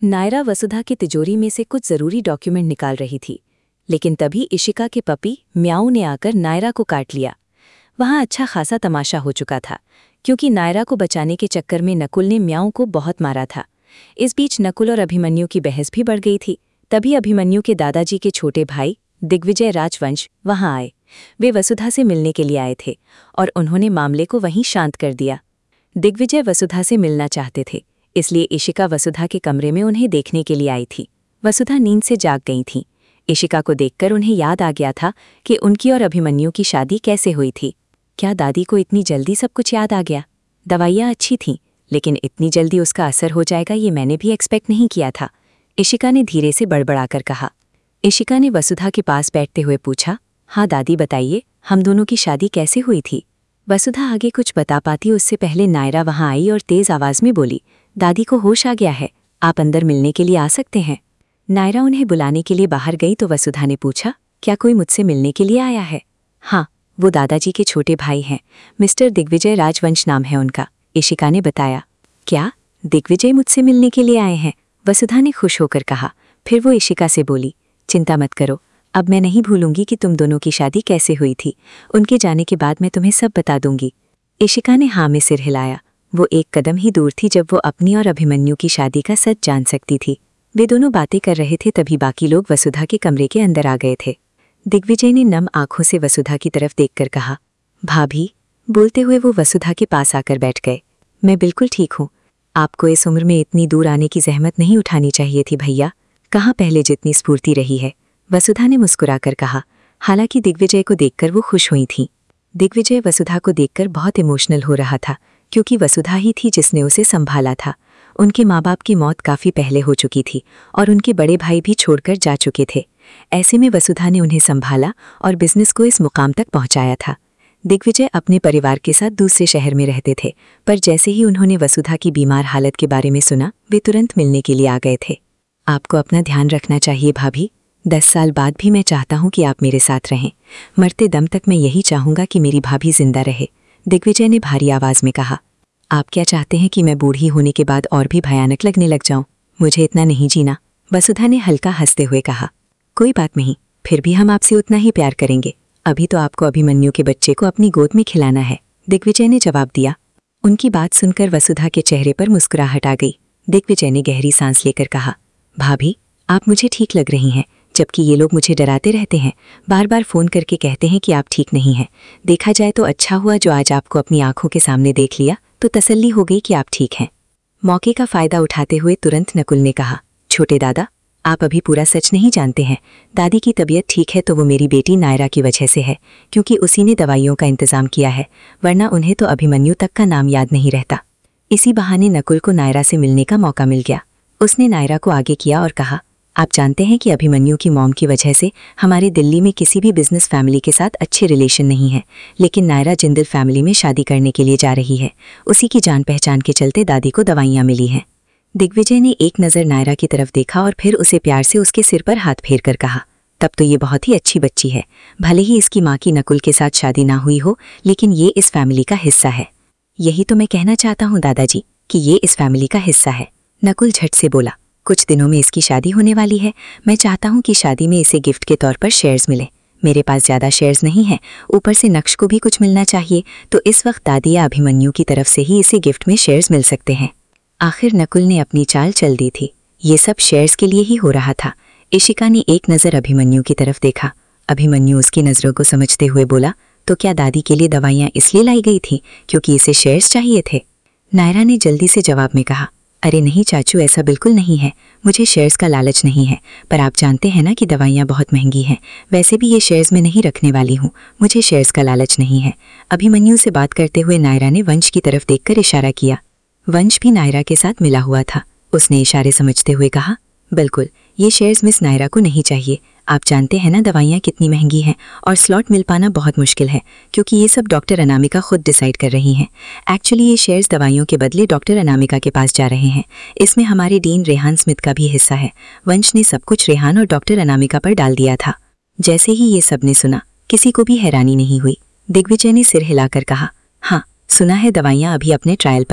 नायरा वसुधा की तिजोरी में से कुछ जरूरी डॉक्यूमेंट निकाल रही थी, लेकिन तभी इशिका के पपी म्याऊ ने आकर नायरा को काट लिया। वहां अच्छा खासा तमाशा हो चुका था, क्योंकि नायरा को बचाने के चक्कर में नकुल ने म्याऊ को बहुत मारा था। इस बीच नकुल और अभिमन्यु की बहस भी बढ़ गई थी। तभी अभिमन्यु के दादाजी के छोटे भाई दिग्विजय राजवंश वहां आए। वे वसुधा से मिलने के लिए आए थे और उन्होंने मामले को वहीं शांत कर दिया। दिग्विजय वसुधा से मिलना चाहते थे, इसलिए इशिका वसुधा के कमरे में उन्हें देखने के लिए आई थी। वसुधा नींद से जाग गई थीं। इशिका को देखकर उन्हें याद आ गया था कि उनकी और अभिमन्यु की शादी कैसे हुई थी। क्या दादी को इतनी जल्दी सब कुछ याद आ गया? दवाइयाँ अच्छी थीं, लेकिन इतनी जल्दी उसका असर हो जाएगा ये मैंने भी एक्सपेक्ट नहीं किया था, इशिका ने धीरे से बड़बड़ाकर कहा। इशिका ने वसुधा के पास बैठते हुए पूछा, हाँ दादी बताइए, हम दोनों की शादी कैसे हुई थी? वसुधा आगे कुछ बता पाती उससे पहले नायरा वहां आई और तेज आवाज में बोली, दादी को होश आ गया है, आप अंदर मिलने के लिए आ सकते हैं। नायरा उन्हें बुलाने के लिए बाहर गई तो वसुधा ने पूछा, क्या कोई मुझसे मिलने के लिए आया है? हाँ, वो दादाजी के छोटे भाई हैं, मिस्टर दिग्विजय राजवंश नाम है उनका, इशिका ने बताया। क्या दिग्विजय मुझसे मिलने के लिए आए हैं? वसुधा ने खुश होकर कहा। फिर वो इशिका से बोली, चिंता मत करो, अब मैं नहीं भूलूंगी कि तुम दोनों की शादी कैसे हुई थी। उनके जाने के बाद मैं तुम्हें सब बता दूंगी। इशिका ने हाँ में सिर हिलाया। वो एक कदम ही दूर थी जब वो अपनी और अभिमन्यु की शादी का सच जान सकती थी। वे दोनों बातें कर रहे थे तभी बाकी लोग वसुधा के कमरे के अंदर आ गए थे। दिग्विजय ने नम आंखों से वसुधा की तरफ देखकर कहा, भाभी। बोलते हुए वो वसुधा के पास आकर बैठ गए। मैं बिल्कुल ठीक हूँ, आपको इस उम्र में इतनी दूर आने की जहमत नहीं उठानी चाहिए थी भैया, कहाँ पहले जितनी स्फूर्ति रही है, वसुधा ने मुस्कुराकर कहा। हालांकि दिग्विजय को देखकर वो खुश हुई थीं। दिग्विजय वसुधा को देखकर बहुत इमोशनल हो रहा था, क्योंकि वसुधा ही थी जिसने उसे संभाला था। उनके माँ बाप की मौत काफ़ी पहले हो चुकी थी और उनके बड़े भाई भी छोड़कर जा चुके थे। ऐसे में वसुधा ने उन्हें संभाला और बिजनेस को इस मुकाम तक पहुंचाया था। दिग्विजय अपने परिवार के साथ दूसरे शहर में रहते थे, पर जैसे ही उन्होंने वसुधा की बीमार हालत के बारे में सुना, वे तुरंत मिलने के लिए आ गए थे। आपको अपना ध्यान रखना चाहिए भाभी, 10 साल बाद भी मैं चाहता हूँ कि आप मेरे साथ रहें। मरते दम तक मैं यही चाहूँगा कि मेरी भाभी जिंदा रहे, दिग्विजय ने भारी आवाज़ में कहा। आप क्या चाहते हैं कि मैं बूढ़ी होने के बाद और भी भयानक लगने लग जाऊं? मुझे इतना नहीं जीना, वसुधा ने हल्का हंसते हुए कहा। कोई बात नहीं, फिर भी हम आपसे उतना ही प्यार करेंगे। अभी तो आपको अभिमन्यु के बच्चे को अपनी गोद में खिलाना है, दिग्विजय ने जवाब दिया। उनकी बात सुनकर वसुधा के चेहरे पर मुस्कुराहट आ गई। दिग्विजय ने गहरी सांस लेकर कहा, भाभी आप मुझे ठीक लग रही हैं, जबकि ये लोग मुझे डराते रहते हैं, बार बार फ़ोन करके कहते हैं कि आप ठीक नहीं हैं। देखा जाए तो अच्छा हुआ जो आज आपको अपनी आंखों के सामने देख लिया, तो तसल्ली हो गई कि आप ठीक हैं। मौके का फ़ायदा उठाते हुए तुरंत नकुल ने कहा, छोटे दादा आप अभी पूरा सच नहीं जानते हैं। दादी की तबीयत ठीक है तो वो मेरी बेटी नायरा की वजह से है, क्योंकि उसी ने दवाइयों का इंतज़ाम किया है, वरना उन्हें तो अभिमन्यु तक का नाम याद नहीं रहता। इसी बहाने नकुल को नायरा से मिलने का मौका मिल गया। उसने नायरा को आगे किया और कहा, आप जानते हैं कि अभिमन्यु की मॉम की वजह से हमारे दिल्ली में किसी भी बिजनेस फैमिली के साथ अच्छे रिलेशन नहीं है, लेकिन नायरा जिंदल फैमिली में शादी करने के लिए जा रही है। उसी की जान पहचान के चलते दादी को दवाइयाँ मिली हैं। दिग्विजय ने एक नज़र नायरा की तरफ देखा और फिर उसे प्यार से उसके सिर पर हाथ फेर कर कहा, तब तो ये बहुत ही अच्छी बच्ची है। भले ही इसकी माँ की नकुल के साथ शादी ना हुई हो, लेकिन ये इस फैमिली का हिस्सा है। यही तो मैं कहना चाहता हूँ दादाजी, कि ये इस फैमिली का हिस्सा है। नकुल झट से बोला, कुछ दिनों में इसकी शादी होने वाली है। मैं चाहता हूँ कि शादी में इसे गिफ्ट के तौर पर शेयर्स मिले। मेरे पास ज़्यादा शेयर्स नहीं हैं, ऊपर से नक्श को भी कुछ मिलना चाहिए, तो इस वक्त दादी या अभिमन्यु की तरफ से ही इसे गिफ्ट में शेयर्स मिल सकते हैं। आखिर नकुल ने अपनी चाल चल दी थी। ये सब शेयर्स के लिए ही हो रहा था। इशिका ने एक नज़र अभिमन्यु की तरफ देखा। अभिमन्यु उसकी नज़रों को समझते हुए बोला, तो क्या दादी के लिए दवाइयाँ इसलिए लाई गई थी क्योंकि इसे शेयर्स चाहिए थे? नायरा ने जल्दी से जवाब में कहा, अरे नहीं चाचू, ऐसा बिल्कुल नहीं है, मुझे शेयर्स का लालच नहीं है, पर आप जानते हैं ना कि दवाइयाँ बहुत महंगी हैं। वैसे भी ये शेयर्स में नहीं रखने वाली हूँ, मुझे शेयर्स का लालच नहीं है। अभिमन्यु से बात करते हुए नायरा ने वंश की तरफ देखकर इशारा किया। वंश भी नायरा के साथ मिला हुआ था। उसने इशारे समझते हुए कहा, बिल्कुल, ये शेयर्स मिस नायरा को नहीं चाहिए। आप जानते हैं ना दवाइयाँ कितनी महंगी हैं और स्लॉट मिल पाना बहुत मुश्किल है, क्योंकि ये सब डॉक्टर अनामिका खुद डिसाइड कर रही हैं। एक्चुअली ये शेयर्स दवाइयों के बदले डॉक्टर अनामिका के पास जा रहे हैं। इसमें हमारे डीन रेहान स्मिथ का भी हिस्सा है। वंश ने सब कुछ रेहान और डॉक्टर अनामिका पर डाल दिया था। जैसे ही ये सब ने सुना, किसी को भी हैरानी नहीं हुई। दिग्विजय ने सिर हिलाकर कहा, हाँ सुना है दवाइयाँ अभी अपने ट्रायल पर हैं,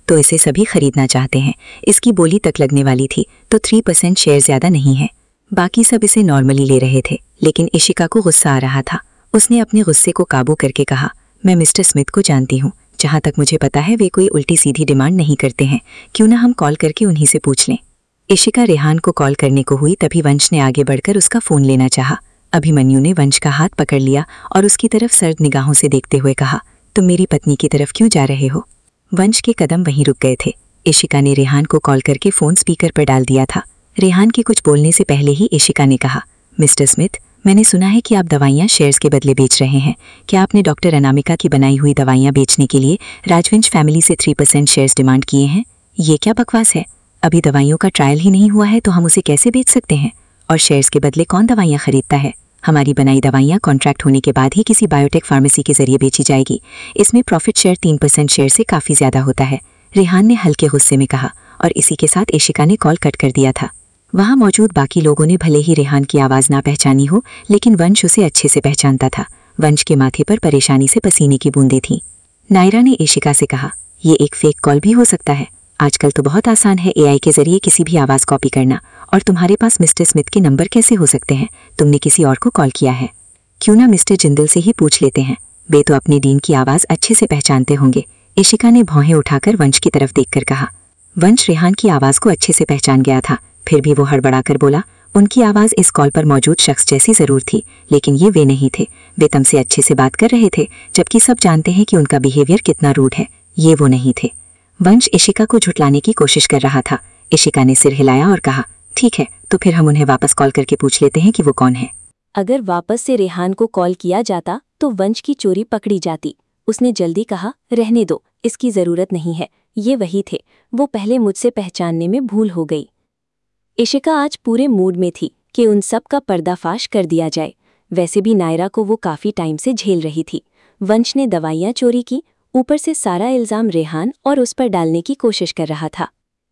तो इसे सभी खरीदना चाहते हैं। इसकी बोली तक लगने वाली थी तो 3% शेयर ज़्यादा नहीं है। बाकी सब इसे नॉर्मली ले रहे थे, लेकिन इशिका को गुस्सा आ रहा था। उसने अपने गुस्से को काबू करके कहा, मैं मिस्टर स्मिथ को जानती हूँ। जहाँ तक मुझे पता है वे कोई उल्टी सीधी डिमांड नहीं करते हैं। क्यों ना हम कॉल करके उन्हीं से पूछ लें। इशिका रेहान को कॉल करने को हुई तभी वंश ने आगे बढ़कर उसका फ़ोन लेना चाहा। अभिमन्यु ने वंश का हाथ पकड़ लिया और उसकी तरफ सर्द निगाहों से देखते हुए कहा, तुम मेरी पत्नी की तरफ क्यों जा रहे हो? वंश के कदम वहीं रुक गए थे। इशिका ने रेहान को कॉल करके फ़ोन स्पीकर पर डाल दिया था। रेहान के कुछ बोलने से पहले ही इशिका ने कहा, मिस्टर स्मिथ, मैंने सुना है कि आप दवाइयाँ शेयर्स के बदले बेच रहे हैं। क्या आपने डॉक्टर अनामिका की बनाई हुई दवाइयाँ बेचने के लिए राजवंश फैमिली से 3% शेयर्स डिमांड किए हैं? ये क्या बकवास है? अभी दवाइयों का ट्रायल ही नहीं हुआ है तो हम उसे कैसे बेच सकते हैं? और शेयर्स के बदले कौन दवाइयाँ खरीदता है? हमारी बनाई दवाइयाँ कॉन्ट्रैक्ट होने के बाद ही किसी बायोटेक फार्मेसी के जरिए बेची जाएगी। इसमें प्रॉफिट शेयर 3% शेयर से काफ़ी ज़्यादा होता है। रेहान ने हल्के गुस्से में कहा और इसी के साथ इशिका ने कॉल कट कर दिया था। वहाँ मौजूद बाकी लोगों ने भले ही रेहान की आवाज़ ना पहचानी हो, लेकिन वंश उसे अच्छे से पहचानता था। वंश के माथे पर परेशानी से पसीने की बूंदें थीं। नायरा ने इशिका से कहा, ये एक फेक कॉल भी हो सकता है। आजकल तो बहुत आसान है एआई के जरिए किसी भी आवाज़ कॉपी करना। और तुम्हारे पास मिस्टर स्मिथ के नंबर कैसे हो सकते हैं? तुमने किसी और को कॉल किया है। क्यों ना मिस्टर जिंदल से ही पूछ लेते हैं, वे तो अपने डीन की आवाज़ अच्छे से पहचानते होंगे। इशिका ने भौहें उठाकर वंश की तरफ देखकर कहा। वंश रेहान की आवाज़ को अच्छे से पहचान गया था, फिर भी वो हड़बड़ाकर बोला, उनकी आवाज़ इस कॉल पर मौजूद शख्स जैसी ज़रूर थी, लेकिन ये वे नहीं थे। वे तुमसे अच्छे से बात कर रहे थे, जबकि सब जानते हैं कि उनका बिहेवियर कितना रूड है। ये वो नहीं थे। वंश इशिका को झुठलाने की कोशिश कर रहा था। इशिका ने सिर हिलाया और कहा, ठीक है, तो फिर हम उन्हें वापस कॉल करके पूछ लेते हैं कि वो कौन है। अगर वापस से रेहान को कॉल किया जाता तो वंश की चोरी पकड़ी जाती। उसने जल्दी कहा, रहने दो, इसकी ज़रूरत नहीं है। ये वही थे, वो पहले मुझसे पहचानने में भूल हो गई। इशिका आज पूरे मूड में थी कि उन सब का पर्दाफाश कर दिया जाए। वैसे भी नायरा को वो काफ़ी टाइम से झेल रही थी। वंश ने दवाइयाँ चोरी की, ऊपर से सारा इल्ज़ाम रेहान और उस पर डालने की कोशिश कर रहा था।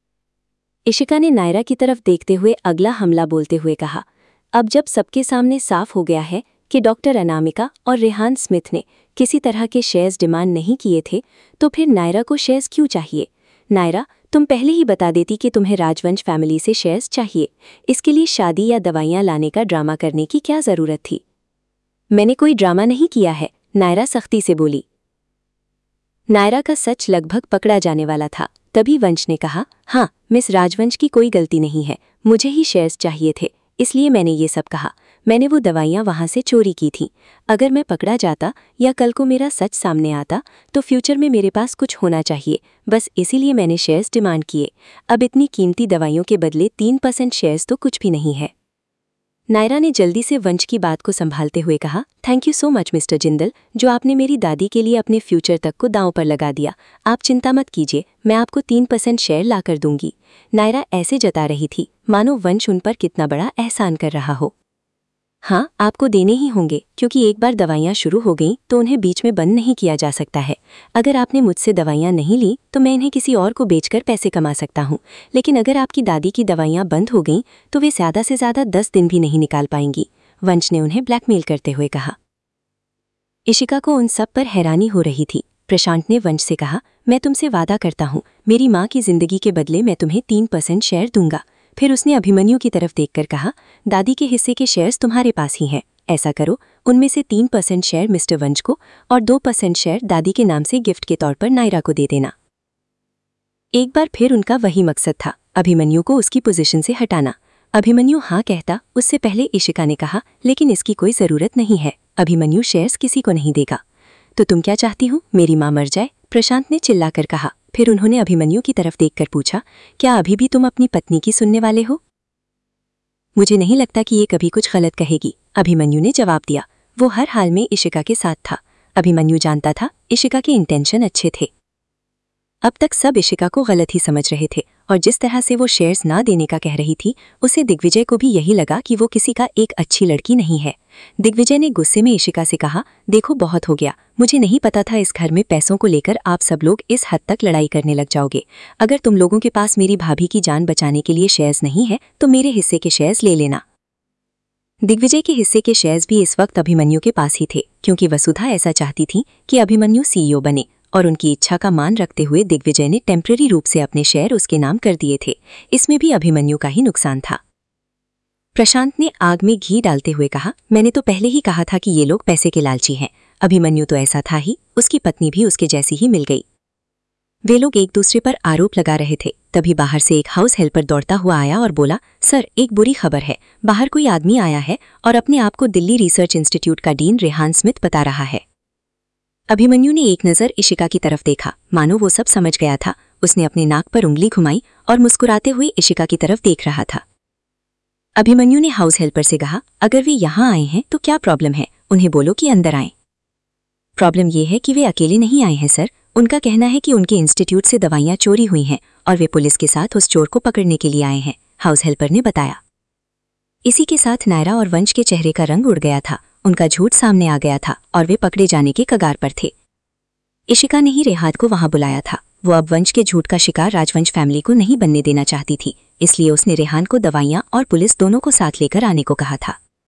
इशिका ने नायरा की तरफ देखते हुए अगला हमला बोलते हुए कहा, अब जब सबके सामने साफ हो गया है कि डॉक्टर अनामिका और रेहान स्मिथ ने किसी तरह के शेयर्स डिमांड नहीं किए थे, तो फिर नायरा को शेयर्स क्यों चाहिए? नायरा, तुम पहले ही बता देती कि तुम्हें राजवंश फैमिली से शेयर्स चाहिए। इसके लिए शादी या दवाइयाँ लाने का ड्रामा करने की क्या ज़रूरत थी? मैंने कोई ड्रामा नहीं किया है, नायरा सख्ती से बोली। नायरा का सच लगभग पकड़ा जाने वाला था। तभी वंश ने कहा, हाँ, मिस राजवंश की कोई गलती नहीं है। मुझे ही शेयर्स चाहिए थे, इसलिए मैंने ये सब कहा। मैंने वो दवाइयाँ वहाँ से चोरी की थी। अगर मैं पकड़ा जाता या कल को मेरा सच सामने आता तो फ्यूचर में मेरे पास कुछ होना चाहिए, बस इसीलिए मैंने शेयर्स डिमांड किए। अब इतनी कीमती दवाइयों के बदले 3% शेयर्स तो कुछ भी नहीं है। नायरा ने जल्दी से वंश की बात को संभालते हुए कहा, thank you so much mister Jindal, जो आपने मेरी दादी के लिए अपने फ्यूचर तक को दांव पर लगा दिया। आप चिंता मत कीजिए, मैं आपको 3% शेयर ला कर दूंगी। नायरा ऐसे जता रही थी मानो वंश उन पर कितना बड़ा एहसान कर रहा हो। हाँ, आपको देने ही होंगे, क्योंकि एक बार दवाइयाँ शुरू हो गईं तो उन्हें बीच में बंद नहीं किया जा सकता है। अगर आपने मुझसे दवाइयाँ नहीं ली तो मैं इन्हें किसी और को बेचकर पैसे कमा सकता हूँ, लेकिन अगर आपकी दादी की दवाइयाँ बंद हो गईं तो वे ज़्यादा से ज़्यादा 10 दिन भी नहीं निकाल पाएंगी। वंश ने उन्हें ब्लैकमेल करते हुए कहा। इशिका को उन सब पर हैरानी हो रही थी। प्रशांत ने वंश से कहा, मैं तुमसे वादा करता हूँ, मेरी माँ की जिंदगी के बदले मैं तुम्हें 3% शेयर दूंगा। फिर उसने अभिमन्यु की तरफ देखकर कहा, दादी के हिस्से के शेयर्स तुम्हारे पास ही हैं। ऐसा करो, उनमें से 3% शेयर मिस्टर वंश को और 2% शेयर दादी के नाम से गिफ्ट के तौर पर नायरा को दे देना। एक बार फिर उनका वही मकसद था, अभिमन्यु को उसकी पोजीशन से हटाना। अभिमन्यु हाँ कहता उससे पहले इशिका ने कहा, लेकिन इसकी कोई ज़रूरत नहीं है, अभिमन्यु शेयर्स किसी को नहीं देगा। तो तुम क्या चाहती हो, मेरी माँ मर जाए? प्रशांत ने चिल्लाकर कहा। फिर उन्होंने अभिमन्यु की तरफ देखकर पूछा, क्या अभी भी तुम अपनी पत्नी की सुनने वाले हो? मुझे नहीं लगता कि ये कभी कुछ गलत कहेगी, अभिमन्यु ने जवाब दिया। वो हर हाल में इशिका के साथ था। अभिमन्यु जानता था इशिका के इंटेंशन अच्छे थे। अब तक सब इशिका को गलत ही समझ रहे थे और जिस तरह से वो शेयर्स ना देने का कह रही थी, उसे दिग्विजय को भी यही लगा कि वो किसी का एक अच्छी लड़की नहीं है। दिग्विजय ने गुस्से में इशिका से कहा, देखो बहुत हो गया, मुझे नहीं पता था इस घर में पैसों को लेकर आप सब लोग इस हद तक लड़ाई करने लग जाओगे। अगर तुम लोगों के पास मेरी भाभी की जान बचाने के लिए शेयर्स नहीं है तो मेरे हिस्से के शेयर्स ले लेना। दिग्विजय के हिस्से के शेयर्स भी इस वक्त अभिमन्यु के पास ही थे, क्योंकि वसुधा ऐसा चाहती थी कि अभिमन्यु सीईओ बने और उनकी इच्छा का मान रखते हुए दिग्विजय ने टेम्पररी रूप से अपने शेयर उसके नाम कर दिए थे। इसमें भी अभिमन्यु का ही नुकसान था। प्रशांत ने आग में घी डालते हुए कहा, मैंने तो पहले ही कहा था कि ये लोग पैसे के लालची हैं। अभिमन्यु तो ऐसा था ही, उसकी पत्नी भी उसके जैसी ही मिल गई। वे लोग एक दूसरे पर आरोप लगा रहे थे। तभी बाहर से एक हाउस हेल्पर दौड़ता हुआ आया और बोला, सर एक बुरी खबर है, बाहर कोई आदमी आया है और अपने आप को दिल्ली रिसर्च इंस्टीट्यूट का डीन रेहान स्मिथ बता रहा है। अभिमन्यु ने एक नज़र इशिका की तरफ देखा, मानो वो सब समझ गया था। उसने अपने नाक पर उंगली घुमाई और मुस्कुराते हुए इशिका की तरफ देख रहा था। अभिमन्यु ने हाउस हेल्पर से कहा, अगर वे यहाँ आए हैं तो क्या प्रॉब्लम है, उन्हें बोलो कि अंदर आएं। प्रॉब्लम यह है कि वे अकेले नहीं आए हैं सर, उनका कहना है कि उनके इंस्टीट्यूट से दवाइयाँ चोरी हुई हैं और वे पुलिस के साथ उस चोर को पकड़ने के लिए आए हैं, हाउस हेल्पर ने बताया। इसी के साथ नायरा और वंश के चेहरे का रंग उड़ गया था। उनका झूठ सामने आ गया था और वे पकड़े जाने के कगार पर थे। इशिका ने ही रेहान को वहां बुलाया था। वो अब वंश के झूठ का शिकार राजवंश फैमिली को नहीं बनने देना चाहती थी, इसलिए उसने रेहान को दवाइयाँ और पुलिस दोनों को साथ लेकर आने को कहा था।